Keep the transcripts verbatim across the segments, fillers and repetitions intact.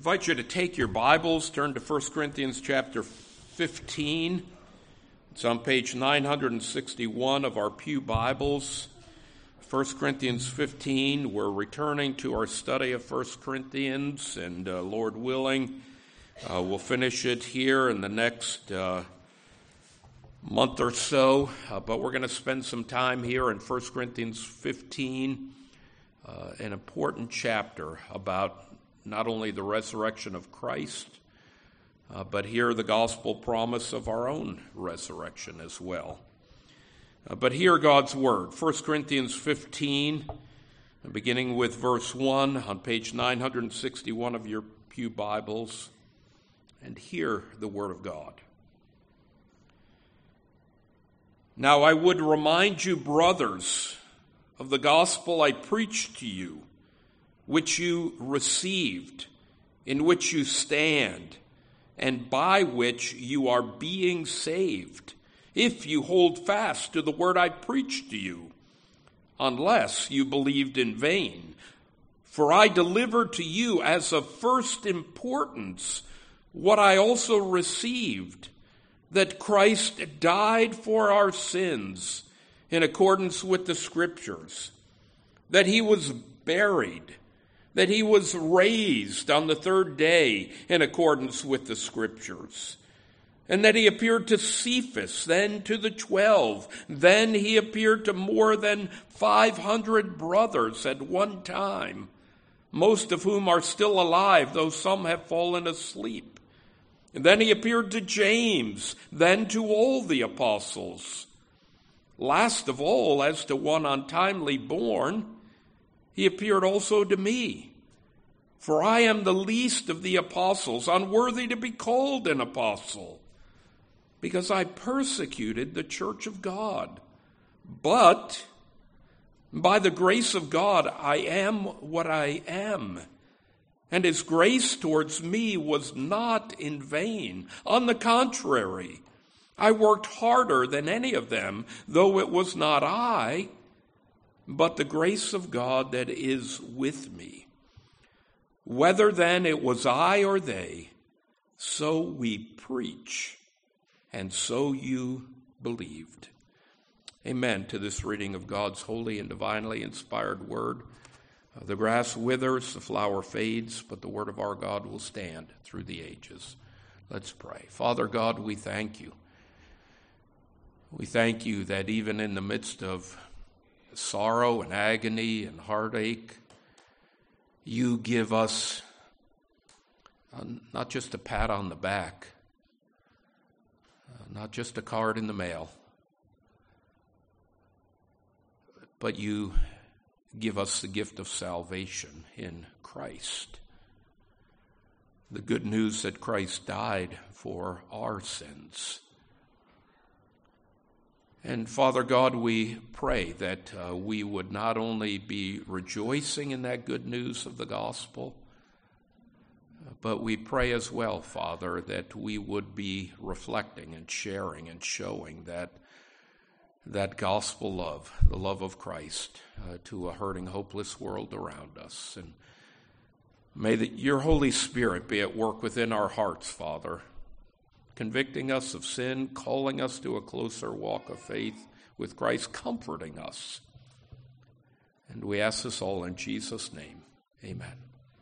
I invite you to take your Bibles, turn to First Corinthians chapter fifteen. It's on page nine hundred sixty-one of our Pew Bibles. First Corinthians fifteen, we're returning to our study of First Corinthians, and uh, Lord willing, uh, we'll finish it here in the next uh, month or so. Uh, but we're going to spend some time here in First Corinthians fifteen, uh, an important chapter about not only the resurrection of Christ, uh, but here the gospel promise of our own resurrection as well. Uh, but hear God's word. First Corinthians fifteen, beginning with verse one on page nine hundred sixty-one of your Pew Bibles, and hear the word of God. Now I would remind you, brothers, of the gospel I preached to you, which you received, in which you stand, and by which you are being saved, if you hold fast to the word I preached to you, unless you believed in vain. For I delivered to you as of first importance what I also received, that Christ died for our sins in accordance with the Scriptures, that he was buried, that he was raised on the third day in accordance with the Scriptures, and that he appeared to Cephas, then to the twelve. Then he appeared to more than five hundred brothers at one time, most of whom are still alive, though some have fallen asleep. And then he appeared to James, then to all the apostles. Last of all, as to one untimely born, he appeared also to me. For I am the least of the apostles, unworthy to be called an apostle, because I persecuted the church of God. But by the grace of God, I am what I am. And his grace towards me was not in vain. On the contrary, I worked harder than any of them, though it was not I, but the grace of God that is with me. Whether then it was I or they, so we preach, and so you believed. Amen to this reading of God's holy and divinely inspired word. Uh, the grass withers, the flower fades, but the word of our God will stand through the ages. Let's pray. Father God, we thank you. We thank you that even in the midst of sorrow and agony and heartache, you give us uh, not just a pat on the back, uh, not just a card in the mail, but you give us the gift of salvation in Christ. The good news that Christ died for our sins. And Father God, we pray that uh, we would not only be rejoicing in that good news of the gospel, but we pray as well, Father, that we would be reflecting and sharing and showing that that gospel love, the love of Christ, uh, to a hurting, hopeless world around us. And may the, your Holy Spirit be at work within our hearts, Father, convicting us of sin, calling us to a closer walk of faith with Christ, comforting us. And we ask this all in Jesus' name. Amen.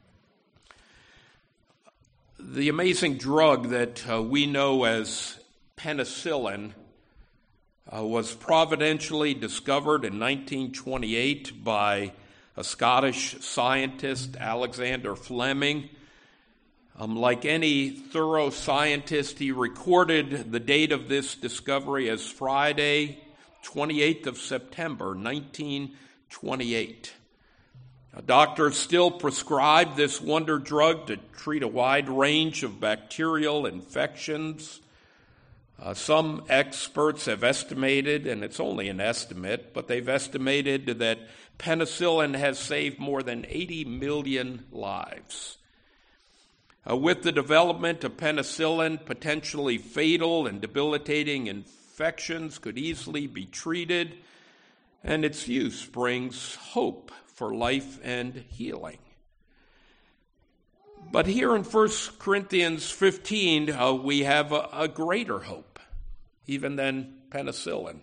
The amazing drug that uh, we know as penicillin uh, was providentially discovered in nineteen twenty-eight by a Scottish scientist, Alexander Fleming. Um, like any thorough scientist, he recorded the date of this discovery as Friday, twenty-eighth of September, nineteen twenty-eight. Now, doctors still prescribe this wonder drug to treat a wide range of bacterial infections. Uh, some experts have estimated, and it's only an estimate, but they've estimated that penicillin has saved more than eighty million lives. Uh, with the development of penicillin, potentially fatal and debilitating infections could easily be treated, and its use brings hope for life and healing. But here in First Corinthians fifteen, uh, we have a, a greater hope, even than penicillin.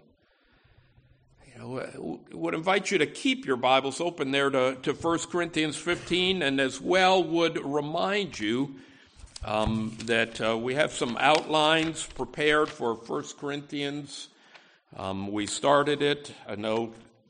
You know, I would invite you to keep your Bibles open there to, to First Corinthians fifteen, and as well would remind you um, that uh, we have some outlines prepared for First Corinthians. Um, we started it, I know,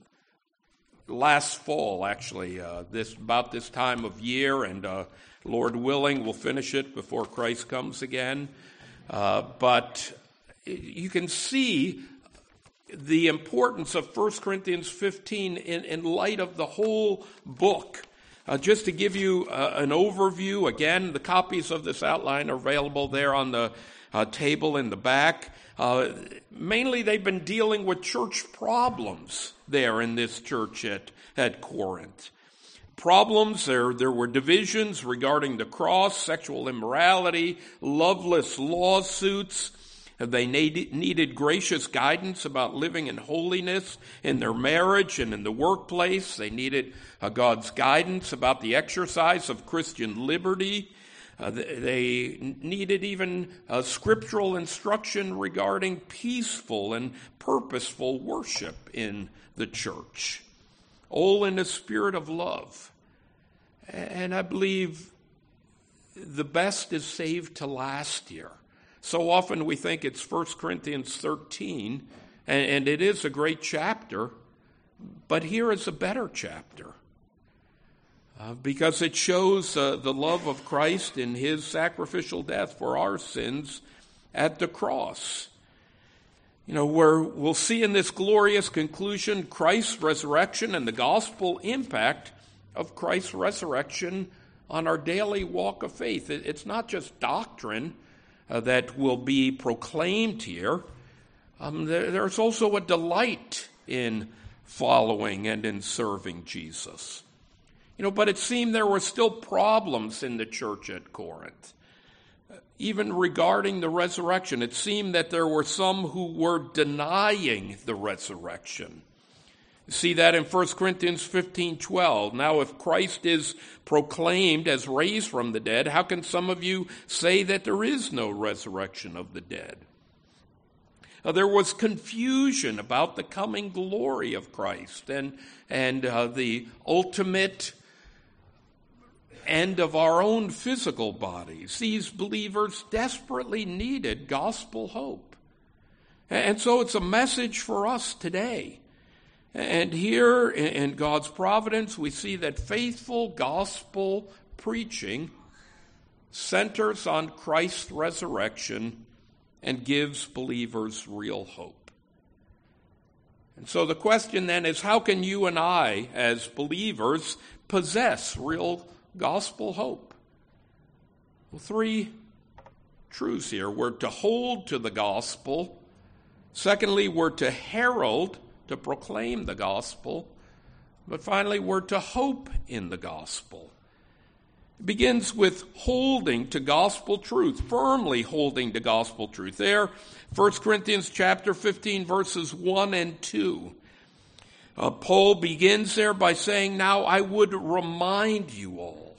last fall, actually, uh, this about this time of year, and uh, Lord willing, we'll finish it before Christ comes again. Uh, but you can see the importance of First Corinthians fifteen in, in light of the whole book. Uh, just to give you uh, an overview, again, the copies of this outline are available there on the uh, table in the back. Uh, mainly they've been dealing with church problems there in this church at, at Corinth. Problems, there, there were divisions regarding the cross, sexual immorality, loveless lawsuits. They need, needed gracious guidance about living in holiness in their marriage and in the workplace. They needed uh, God's guidance about the exercise of Christian liberty. Uh, they needed even uh, scriptural instruction regarding peaceful and purposeful worship in the church, all in a spirit of love. And I believe the best is saved to last here. So often we think it's First Corinthians thirteen, and, and it is a great chapter, but here is a better chapter. Uh, because it shows uh, the love of Christ in his sacrificial death for our sins at the cross. You know, where we'll see in this glorious conclusion Christ's resurrection and the gospel impact of Christ's resurrection on our daily walk of faith. It, it's not just doctrine uh, that will be proclaimed here. Um, there, there's also a delight in following and in serving Jesus. You know, but it seemed there were still problems in the church at Corinth. Even regarding the resurrection, it seemed that there were some who were denying the resurrection. You see that in First Corinthians fifteen twelve. Now, if Christ is proclaimed as raised from the dead, how can some of you say that there is no resurrection of the dead? Uh, there was confusion about the coming glory of Christ and, and uh, the ultimate end of our own physical bodies. These believers desperately needed gospel hope. And so it's a message for us today. And here in God's providence, we see that faithful gospel preaching centers on Christ's resurrection and gives believers real hope. And so the question then is, how can you and I, as believers, possess real gospel hope? Well, three truths here. We're to hold to the gospel. Secondly, we're to herald, to proclaim the gospel. But finally, we're to hope in the gospel. It begins with holding to gospel truth, firmly holding to gospel truth. There, First Corinthians chapter fifteen, verses one and two. Uh, Paul begins there by saying, now I would remind you all.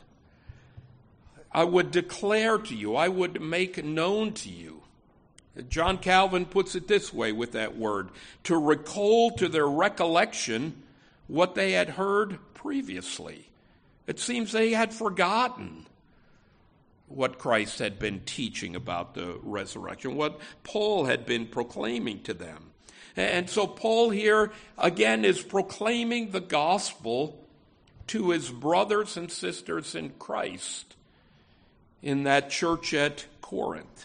I would declare to you, I would make known to you. John Calvin puts it this way with that word, to recall to their recollection what they had heard previously. It seems they had forgotten what Christ had been teaching about the resurrection, what Paul had been proclaiming to them. And so Paul here, again, is proclaiming the gospel to his brothers and sisters in Christ in that church at Corinth.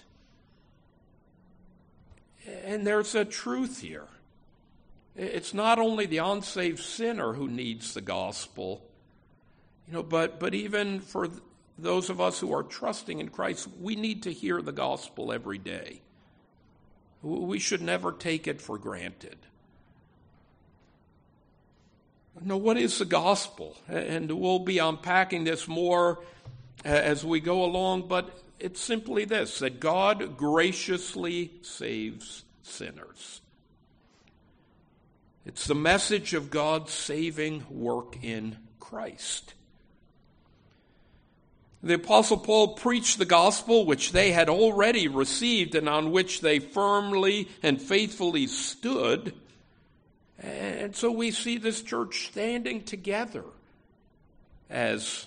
And there's a truth here. It's not only the unsaved sinner who needs the gospel, you know, but, but even for those of us who are trusting in Christ, we need to hear the gospel every day. We should never take it for granted. Now, what is the gospel? And we'll be unpacking this more as we go along, but it's simply this, that God graciously saves sinners. It's the message of God's saving work in Christ. The Apostle Paul preached the gospel which they had already received and on which they firmly and faithfully stood. And so we see this church standing together as,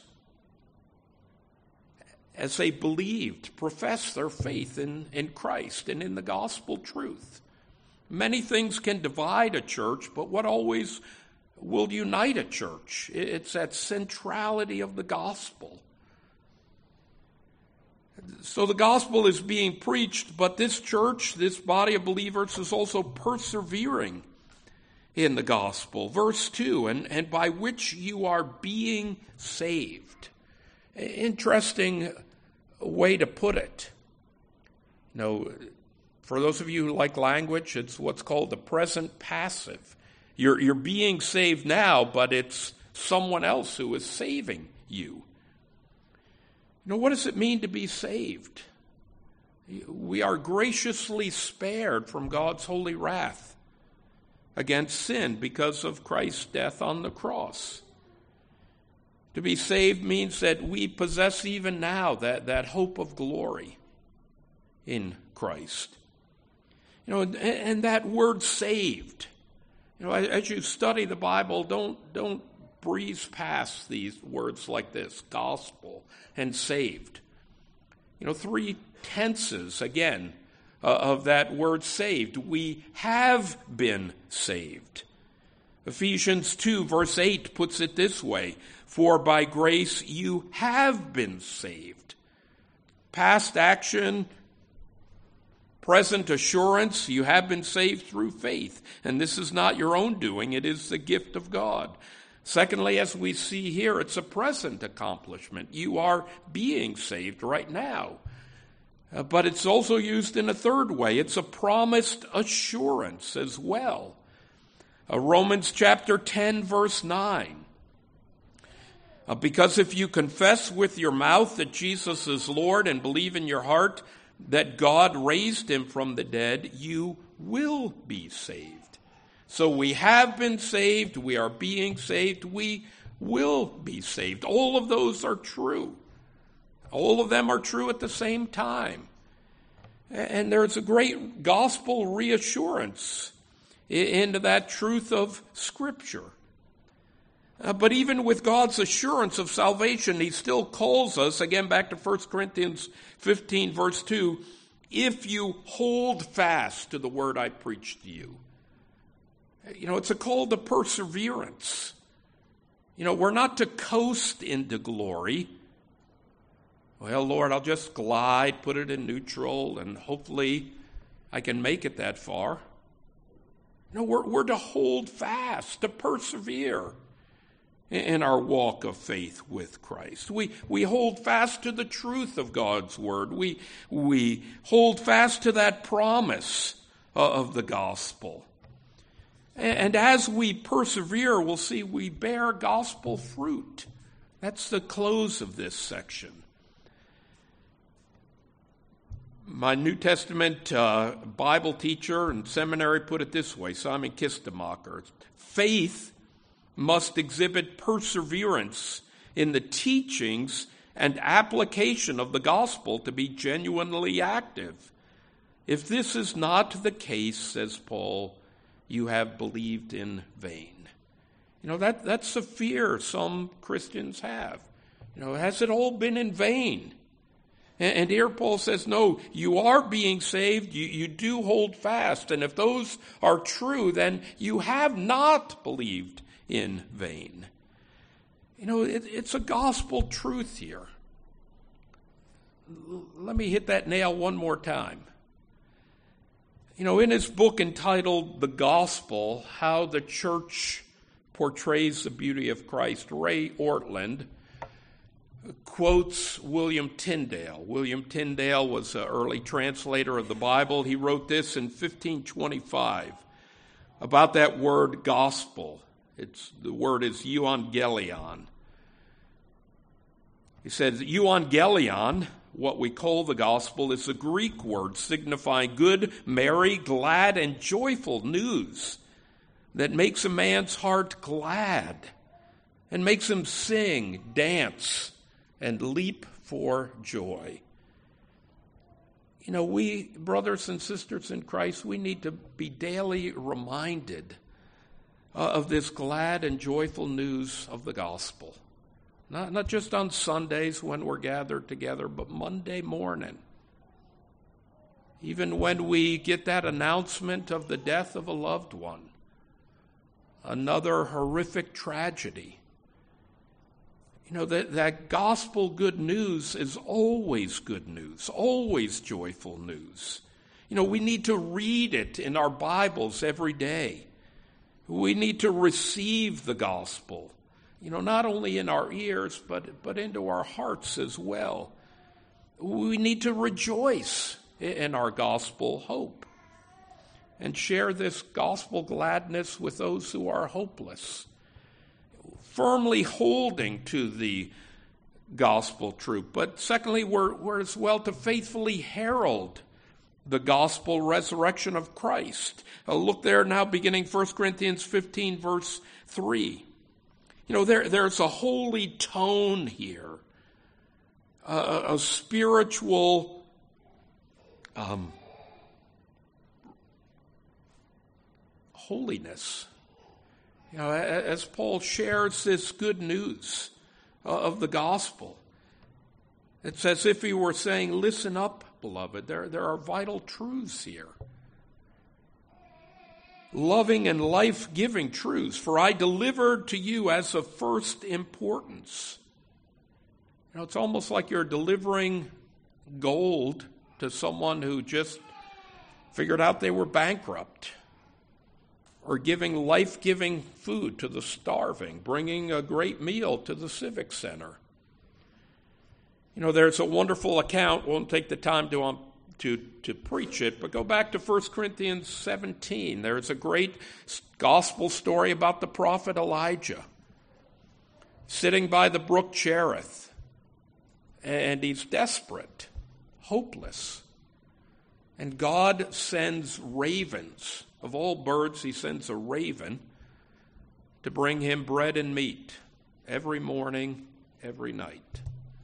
as they believed, professed their faith in, in Christ and in the gospel truth. Many things can divide a church, but what always will unite a church? It's that centrality of the gospel. So the gospel is being preached, but this church, this body of believers, is also persevering in the gospel. Verse two, and, and by which you are being saved. Interesting way to put it. You know, for those of you who like language, it's what's called the present passive. You're, you're being saved now, but it's someone else who is saving you. You know, what does it mean to be saved? We are graciously spared from God's holy wrath against sin because of Christ's death on the cross. To be saved means that we possess even now that, that hope of glory in Christ. You know, and, and that word saved, you know, as you study the Bible, don't, don't breeze past these words like this, gospel and saved. You know, three tenses, again, uh, of that word saved. We have been saved. Ephesians two, verse eight puts it this way, for by grace you have been saved. Past action, present assurance, you have been saved through faith. And this is not your own doing, it is the gift of God. Secondly, as we see here, it's a present accomplishment. You are being saved right now. Uh, but it's also used in a third way. It's a promised assurance as well. Uh, Romans chapter ten, verse nine. Uh, because if you confess with your mouth that Jesus is Lord and believe in your heart that God raised him from the dead, you will be saved. So we have been saved, we are being saved, we will be saved. All of those are true. All of them are true at the same time. And there's a great gospel reassurance into that truth of Scripture. Uh, but even with God's assurance of salvation, he still calls us, again back to First Corinthians fifteen, verse two, if you hold fast to the word I preached to you. You know, it's a call to perseverance. You know, we're not to coast into glory. Well, Lord, I'll just glide, put it in neutral, and hopefully I can make it that far. No, we're, we're to hold fast, to persevere in our walk of faith with Christ. We, we hold fast to the truth of God's word. We, we hold fast to that promise of the gospel. And as we persevere, we'll see we bear gospel fruit. That's the close of this section. My New Testament uh, Bible teacher and seminary put it this way, Simon Kistemacher. Faith must exhibit perseverance in the teachings and application of the gospel to be genuinely active. If this is not the case, says Paul, you have believed in vain. You know, that, that's the fear some Christians have. You know, has it all been in vain? And, and here Paul says, no, you are being saved, you, you do hold fast, and if those are true, then you have not believed in vain. You know, it, it's a gospel truth here. L- let me hit that nail one more time. You know, in his book entitled The Gospel, How the Church Portrays the Beauty of Christ, Ray Ortlund quotes William Tyndale. William Tyndale was an early translator of the Bible. He wrote this in fifteen twenty-five about that word gospel. It's, the word is euangelion. He says, euangelion, what we call the gospel, is a Greek word signifying good, merry, glad, and joyful news that makes a man's heart glad and makes him sing, dance, and leap for joy. You know, we, brothers and sisters in Christ, we need to be daily reminded uh, of this glad and joyful news of the gospel. Not, not just on Sundays when we're gathered together, but Monday morning. Even when we get that announcement of the death of a loved one, another horrific tragedy. You know, that, that gospel good news is always good news, always joyful news. You know, we need to read it in our Bibles every day. We need to receive the gospel, you know, not only in our ears, but, but into our hearts as well. We need to rejoice in our gospel hope and share this gospel gladness with those who are hopeless, firmly holding to the gospel truth. But secondly, we're, we're as well to faithfully herald the gospel resurrection of Christ. Uh, look there now, beginning First Corinthians fifteen, verse three. You know, there, there's a holy tone here, uh, a spiritual um, holiness. You know, as Paul shares this good news of the gospel, it's as if he were saying, listen up, beloved, there, there are vital truths here. Loving and life-giving truths, for I delivered to you as of first importance. You know, it's almost like you're delivering gold to someone who just figured out they were bankrupt, or giving life-giving food to the starving, bringing a great meal to the Civic Center. You know, there's a wonderful account, won't take the time to, um, to, to preach it, but go back to First Corinthians seventeen. There's a great gospel story about the prophet Elijah sitting by the brook Cherith, and he's desperate, hopeless. And God sends ravens. Of all birds, he sends a raven to bring him bread and meat every morning, every night,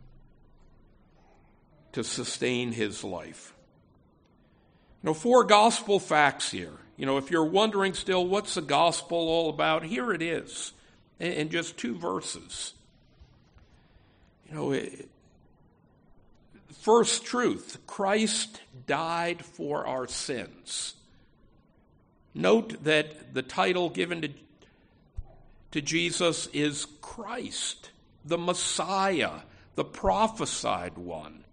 to sustain his life. You know, four gospel facts here. You know, if you're wondering still, what's the gospel all about? Here it is, in just two verses. You know, it, first truth, Christ died for our sins. Note that the title given to, to Jesus is Christ, the Messiah, the prophesied one.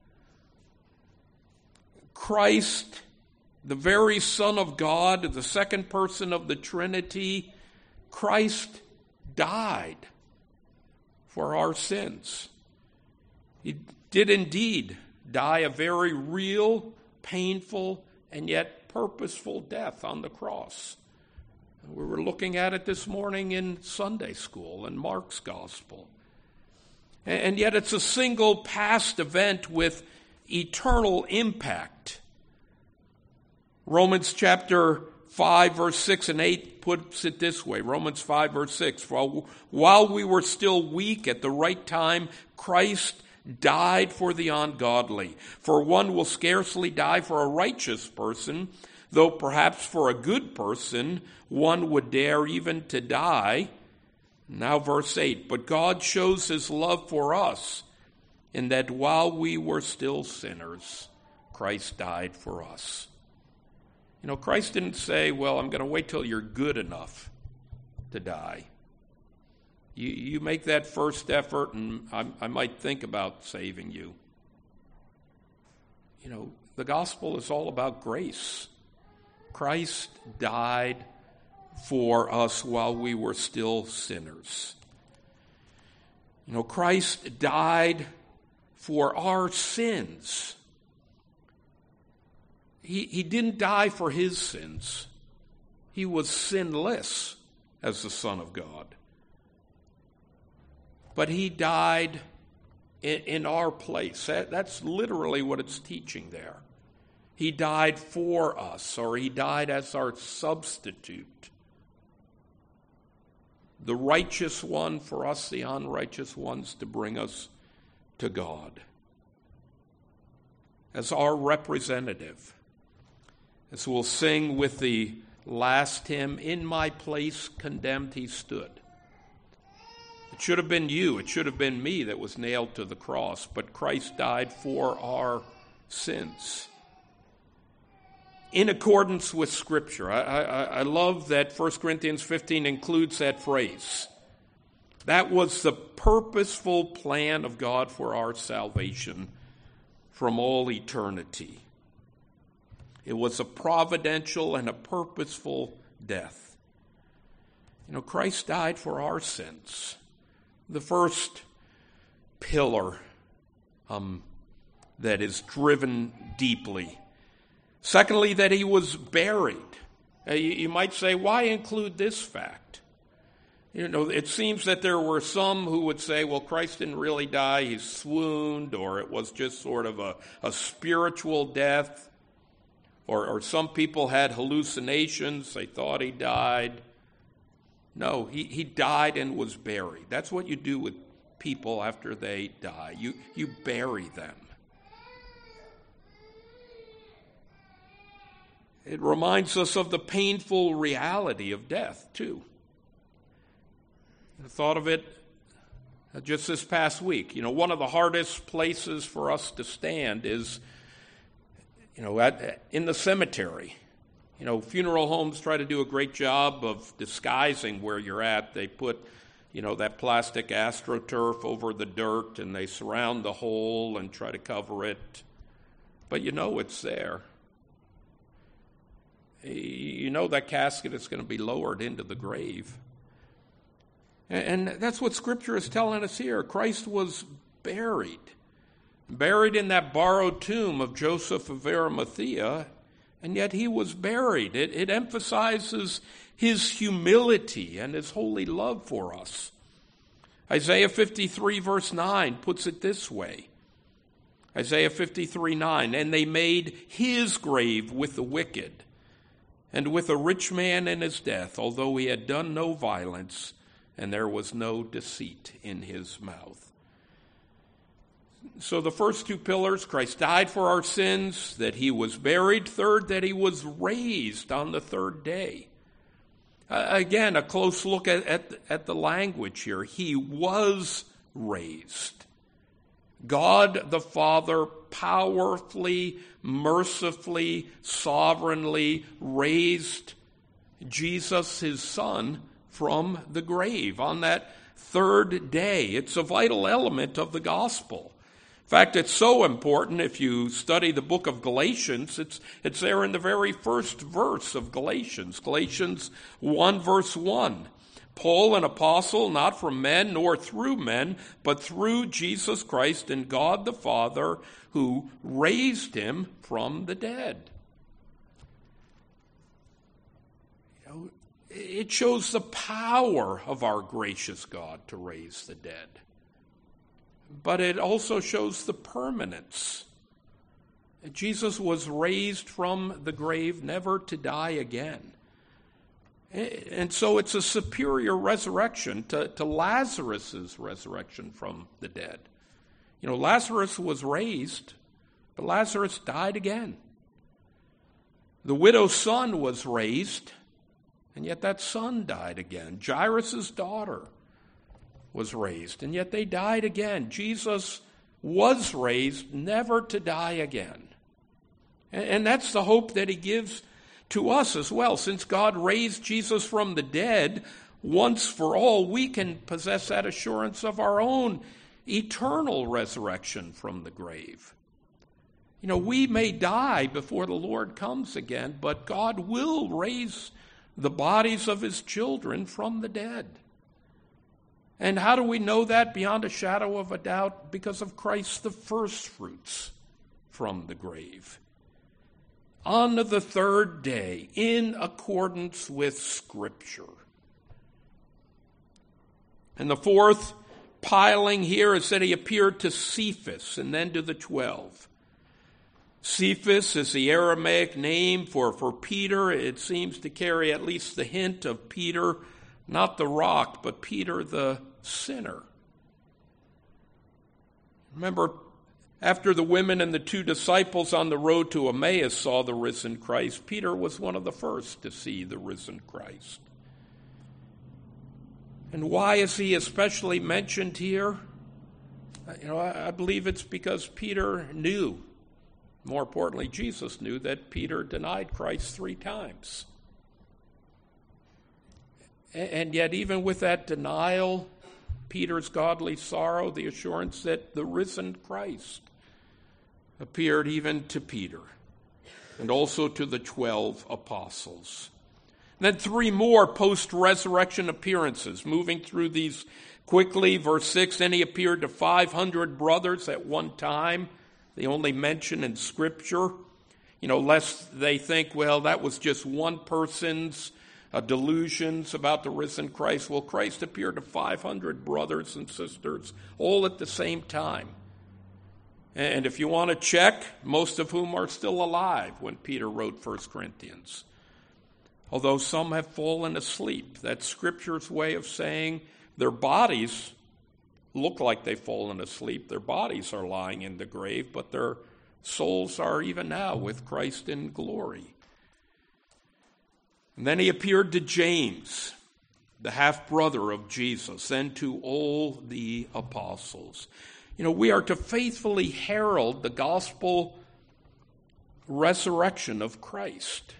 Christ, the very Son of God, the second person of the Trinity, Christ died for our sins. He did indeed die a very real, painful, and yet purposeful death on the cross. We were looking at it this morning in Sunday school in Mark's gospel. And yet it's a single past event with eternal impact. Romans chapter five, verse six and eight puts it this way. Romans five, verse six. While, while we were still weak at the right time, Christ died for the ungodly. For one will scarcely die for a righteous person, though perhaps for a good person one would dare even to die. Now verse eight, but God shows his love for us in that while we were still sinners, Christ died for us. You know, Christ didn't say, well, I'm going to wait till you're good enough to die. You, you make that first effort, and I, I might think about saving you. You know, the gospel is all about grace. Christ died for us while we were still sinners. You know, Christ died for our sins. He, he didn't die for his sins. He was sinless as the Son of God. But he died in, in our place. That, that's literally what it's teaching there. He died for us, or he died as our substitute. The righteous one for us, the unrighteous ones, to bring us to God. as our representative. As we'll sing with the last hymn, "In my place condemned he stood." It should have been you, it should have been me that was nailed to the cross, but Christ died for our sins. In accordance with Scripture. I, I, I love that First Corinthians fifteen includes that phrase. That was the purposeful plan of God for our salvation from all eternity. It was a providential and a purposeful death. You know, Christ died for our sins. The first pillar um, that is driven deeply. Secondly, that he was buried. Uh, you, you might say, why include this fact? You know, it seems that there were some who would say, well, Christ didn't really die, he swooned, or it was just sort of a, a spiritual death, or, or some people had hallucinations, they thought he died. No, he, he died and was buried. That's what you do with people after they die. You, you bury them. It reminds us of the painful reality of death, too. I thought of it just this past week. You know, one of the hardest places for us to stand is, you know, at, in the cemetery. You know, funeral homes try to do a great job of disguising where you're at. They put, you know, that plastic AstroTurf over the dirt, and they surround the hole and try to cover it. But you know it's there. You know that casket is going to be lowered into the grave. And that's what Scripture is telling us here. Christ was buried. Buried in that borrowed tomb of Joseph of Arimathea, and yet he was buried. It, it emphasizes his humility and his holy love for us. Isaiah fifty-three verse nine puts it this way. Isaiah fifty-three nine, "And they made his grave with the wicked, and with a rich man in his death, although he had done no violence, and there was no deceit in his mouth." So the first two pillars, Christ died for our sins, that he was buried. Third, that he was raised on the third day. Uh, again, a close look at, at, at the language here. He was raised. God the Father powerfully, mercifully, sovereignly raised Jesus, his Son, from the grave on that third day. It's a vital element of the gospel. In fact, it's so important if you study the book of Galatians, it's, it's there in the very first verse of Galatians, Galatians one verse one. Paul, an apostle, not from men nor through men, but through Jesus Christ and God the Father, who raised him from the dead. You know, it shows the power of our gracious God to raise the dead. But it also shows the permanence. Jesus was raised from the grave never to die again. And so it's a superior resurrection to, to Lazarus' resurrection from the dead. You know, Lazarus was raised, but Lazarus died again. The widow's son was raised, and yet that son died again. Jairus' daughter was raised, and yet they died again. Jesus was raised never to die again. And that's the hope that he gives to us as well. Since God raised Jesus from the dead once for all, we can possess that assurance of our own eternal resurrection from the grave. You know, we may die before the Lord comes again, but God will raise the bodies of his children from the dead. And how do we know that beyond a shadow of a doubt? Because of Christ, the first fruits from the grave. On the third day, in accordance with Scripture. And the fourth piling here is that he appeared to Cephas and then to the twelve. Cephas is the Aramaic name for, for Peter. It seems to carry at least the hint of Peter, not the rock, but Peter the sinner. Remember, After the women and the two disciples on the road to Emmaus saw the risen Christ, Peter was one of the first to see the risen Christ. And why is he especially mentioned here? You know, I believe it's because Peter knew, more importantly, Jesus knew that Peter denied Christ three times. And yet, even with that denial, Peter's godly sorrow, the assurance that the risen Christ appeared even to Peter and also to the twelve apostles. And then three more post-resurrection appearances, moving through these quickly. Verse six, then he appeared to five hundred brothers at one time. The only mention in Scripture, you know, lest they think, well, that was just one person's uh, delusions about the risen Christ. Well, Christ appeared to five hundred brothers and sisters all at the same time. And if you want to check, most of whom are still alive when Peter wrote First Corinthians. Although some have fallen asleep. That's Scripture's way of saying their bodies look like they've fallen asleep. Their bodies are lying in the grave, but their souls are even now with Christ in glory. And then he appeared to James, the half-brother of Jesus, and to all the apostles. You know, we are to faithfully herald the gospel resurrection of Christ.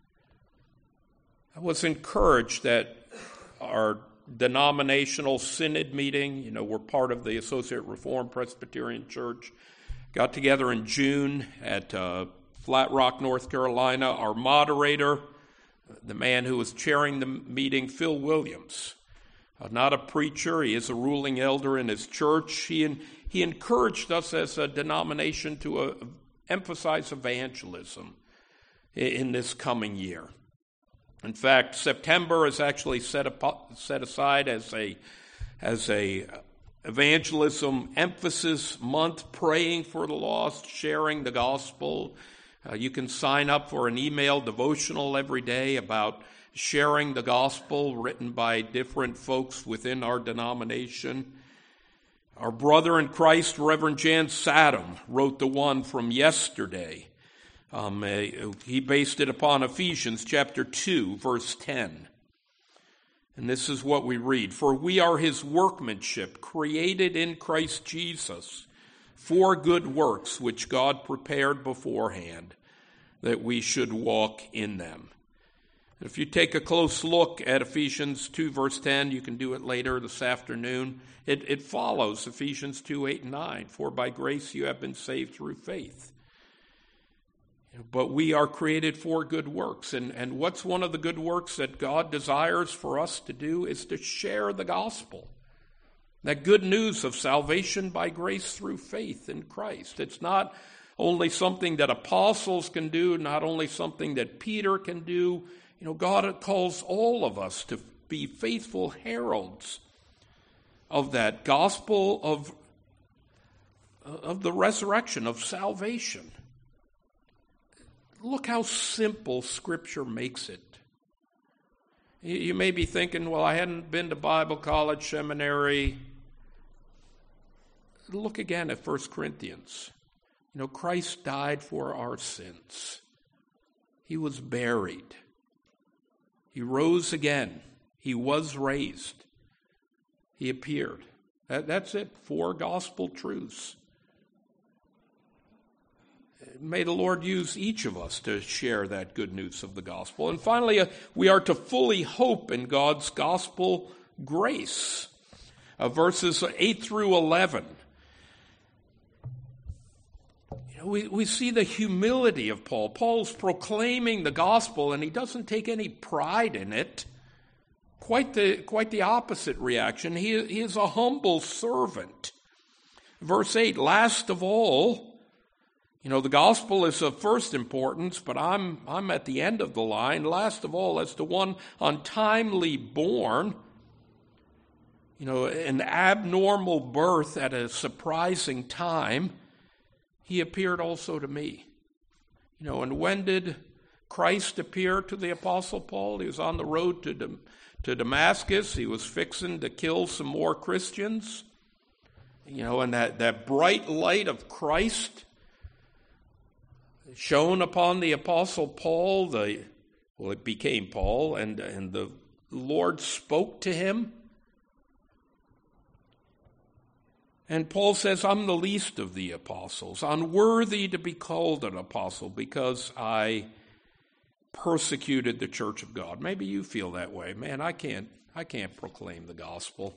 I was encouraged that our denominational synod meeting, you know, we're part of the Associate Reformed Presbyterian Church, got together in June at uh, Flat Rock, North Carolina. Our moderator, the man who was chairing the meeting, Phil Williams, uh, not a preacher, he is a ruling elder in his church. He, in, he encouraged us as a denomination to uh, emphasize evangelism in, in this coming year. In fact, September is actually set, up, set aside as a as a evangelism emphasis month, praying for the lost, sharing the gospel. Uh, you can sign up for an email devotional every day about sharing the gospel, written by different folks within our denomination. Our brother in Christ, Reverend Jan Saddam, wrote the one from yesterday. Um, uh, he based it upon Ephesians chapter two, verse ten. And this is what we read. For we are his workmanship, created in Christ Jesus, for good works, which God prepared beforehand, that we should walk in them. If you take a close look at Ephesians two, verse ten, you can do it later this afternoon. It, it follows Ephesians two, eight, and nine. For by grace you have been saved through faith. But we are created for good works. And, and what's one of the good works that God desires for us to do is to share the gospel. That good news of salvation by grace through faith in Christ. It's not only something that apostles can do, not only something that Peter can do. You know, God calls all of us to be faithful heralds of that gospel of, of the resurrection, of salvation. Look how simple Scripture makes it. You may be thinking, well, I hadn't been to Bible college, seminary. Look again at First Corinthians. You know, Christ died for our sins. He was buried. He rose again. He was raised. He appeared. That, that's it. Four gospel truths. May the Lord use each of us to share that good news of the gospel. And finally, uh, we are to fully hope in God's gospel grace. Uh, verses eight through eleven. You know, we, we see the humility of Paul. Paul's proclaiming the gospel, and he doesn't take any pride in it. Quite the, quite the opposite reaction. He, he is a humble servant. Verse eight, last of all, you know, the gospel is of first importance, but I'm I'm at the end of the line. Last of all, as the one untimely born, you know, an abnormal birth at a surprising time, he appeared also to me. You know, and when did Christ appear to the Apostle Paul? He was on the road to Dam- to Damascus. He was fixing to kill some more Christians. You know, and that, that bright light of Christ shone upon the Apostle Paul, the well, it became Paul, and, and the Lord spoke to him. And Paul says, I'm the least of the apostles, unworthy to be called an apostle because I persecuted the church of God. Maybe you feel that way. Man, I can't, I can't proclaim the gospel.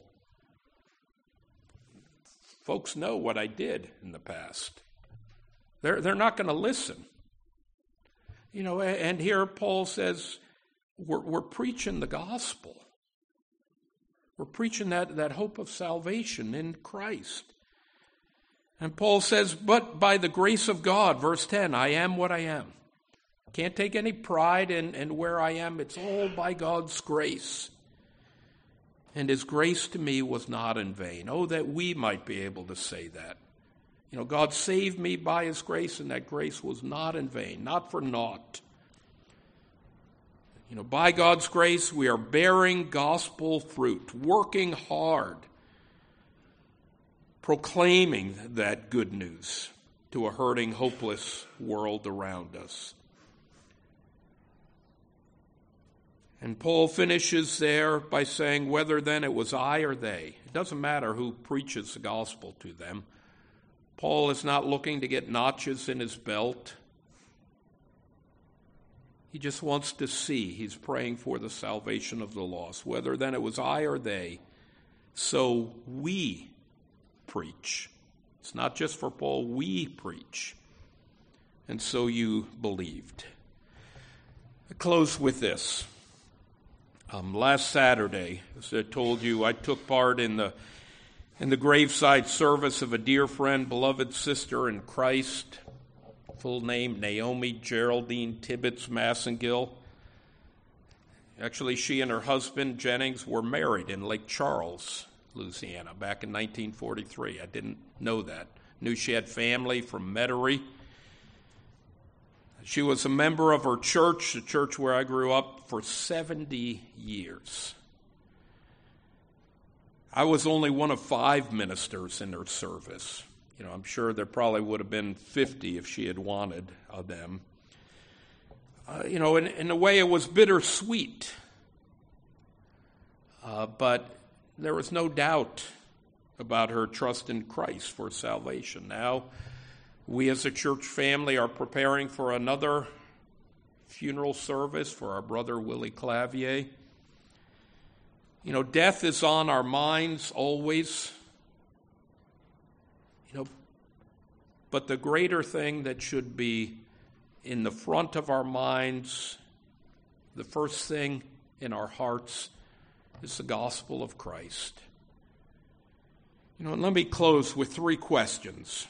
Folks know what I did in the past. They're, they're not going to listen. You know, and here Paul says, we're, we're preaching the gospel. We're preaching that, that hope of salvation in Christ. And Paul says, but by the grace of God, verse ten, I am what I am. Can't take any pride in, in where I am. It's all by God's grace. And his grace to me was not in vain. Oh, that we might be able to say that. You know, God saved me by his grace, and that grace was not in vain, not for naught. You know, by God's grace, we are bearing gospel fruit, working hard, proclaiming that good news to a hurting, hopeless world around us. And Paul finishes there by saying, whether then it was I or they, it doesn't matter who preaches the gospel to them. Paul is not looking to get notches in his belt. He just wants to see. He's praying for the salvation of the lost. Whether then it was I or they, so we preach. It's not just for Paul, we preach. And so you believed. I close with this. Um, last Saturday, as I told you, I took part in the in the graveside service of a dear friend, beloved sister in Christ, full name Naomi Geraldine Tibbetts Massengill. Actually, she and her husband, Jennings, were married in Lake Charles, Louisiana, back in nineteen forty-three. I didn't know that. Knew she had family from Metairie. She was a member of her church, the church where I grew up, for seventy years. I was only one of five ministers in her service. You know, I'm sure there probably would have been fifty if she had wanted of them. Uh, you know, in, in a way it was bittersweet. Uh, but there was no doubt about her trust in Christ for salvation. Now, we as a church family are preparing for another funeral service for our brother Willie Clavier. You know, death is on our minds always. You know, but the greater thing that should be in the front of our minds, the first thing in our hearts, is the gospel of Christ. You know, and let me close with three questions.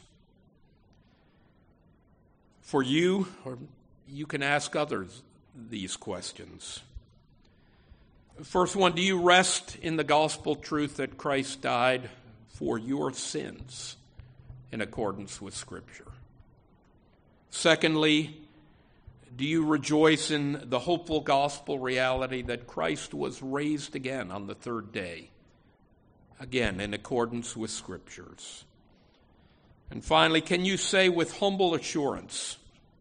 For you, or you can ask others these questions. First one, do you rest in the gospel truth that Christ died for your sins in accordance with Scripture? Secondly, do you rejoice in the hopeful gospel reality that Christ was raised again on the third day, again in accordance with Scriptures? And finally, can you say with humble assurance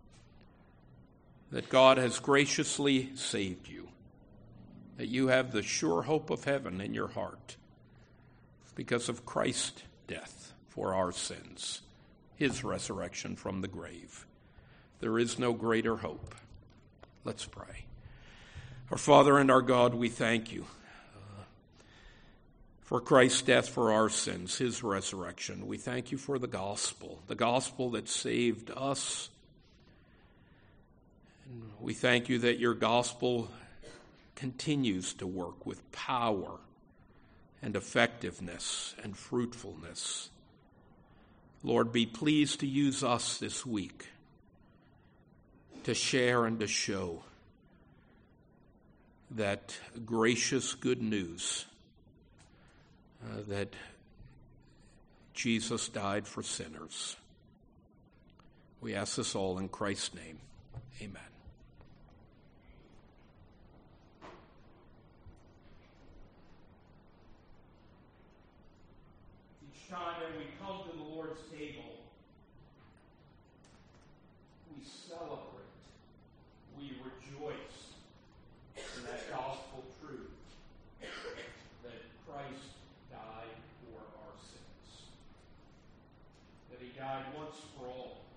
that God has graciously saved you, that you have the sure hope of heaven in your heart because of Christ's death for our sins, his resurrection from the grave? There is no greater hope. Let's pray. Our Father and our God, we thank you uh, for Christ's death for our sins, his resurrection. We thank you for the gospel, the gospel that saved us. And we thank you that your gospel continues to work with power and effectiveness and fruitfulness. Lord, be pleased to use us this week to share and to show that gracious good news uh, that Jesus died for sinners. We ask this all in Christ's name. Amen. time when we come to the Lord's table, we celebrate, we rejoice in that gospel truth that Christ died for our sins, that he died once for all,